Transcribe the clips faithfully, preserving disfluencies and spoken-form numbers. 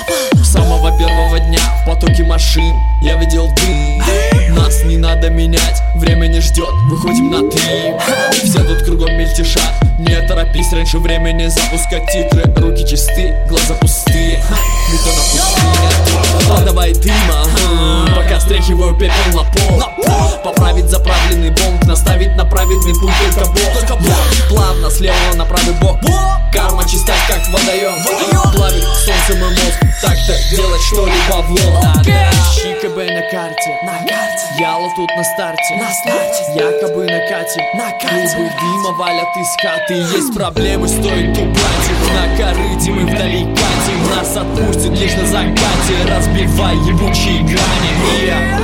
С самого первого дня в потоке машин я видел дым. Нас не надо менять, время не ждет, выходим на три. Все тут кругом мельтешат, не торопись, раньше времени запускать титры. Руки чисты, глаза пустые, бетон на пустыне. А давай дыма, пока стряхиваю пепел на пол. Поправить заправленный бомб, наставить на праведный путь только Бог. Я плавно слева на правый бок, карма чиста, как водоем. Плавит солнцем и мозг, так-то делать что-либо в лоб. Ищи КБ на карте, на карте. Ялов тут на старте, на старте. Якобы на кате, на кате. Клубы дыма валят из хаты. Есть проблемы, стоит убрать их. На корыте мы вдали катим. Нас отпустят лишь на закате, разбивай ебучие грани. И я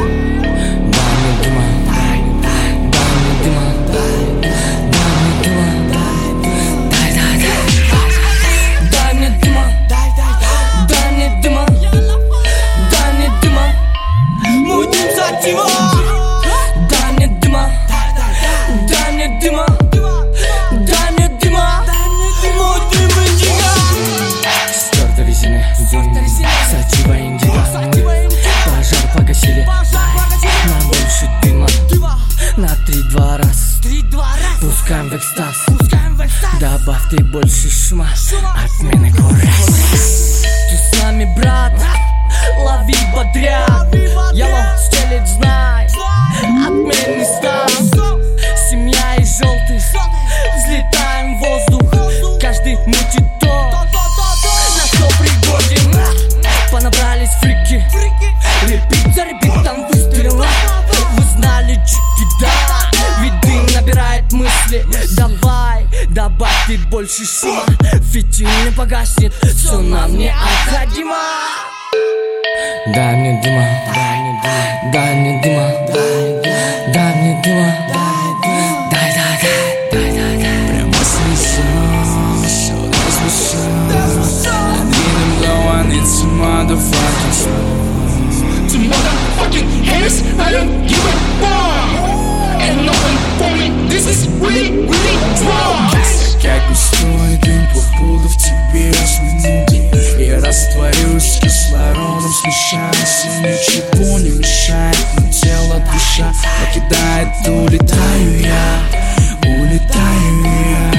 дай мне дыма, дай мне дыма, дай мне дыма, мой дым индиго. Стерта резина, сачива индиго. Пожар погасили, нам больше дыма. На три-два раз, пускаем в экстаз. Добавь ты больше шума, отмены кураж. Ты с нами, брат, лови бодряк. Яло стелит, знай, отменный став. Семья и желтый, взлетаем в воздух. Каждый мутит то, на что пригоден. Понабрались фрики, репит за репитом выстрела. Вы знали чики, да, ведь дым набирает мысли. Давай, добавь ты больше шума, фитиль не погаснет, все нам необходимо. Дай мне дыма, дай мне дыма, дай мне дыма, дай, дай, дай, дай, дай, дай. Прямо смешно, все размешно. Двинем going, it's a motherfucking show. To motherfucking haters, I don't give a fuck. And nothing for me, this is really, really wrong. Как густой дым поплыл в тебе с минуты. Я растворюсь с кислородом, смешаюсь, и ничего не мешает. Но тело, душа покидает, улетаю я, улетаю я.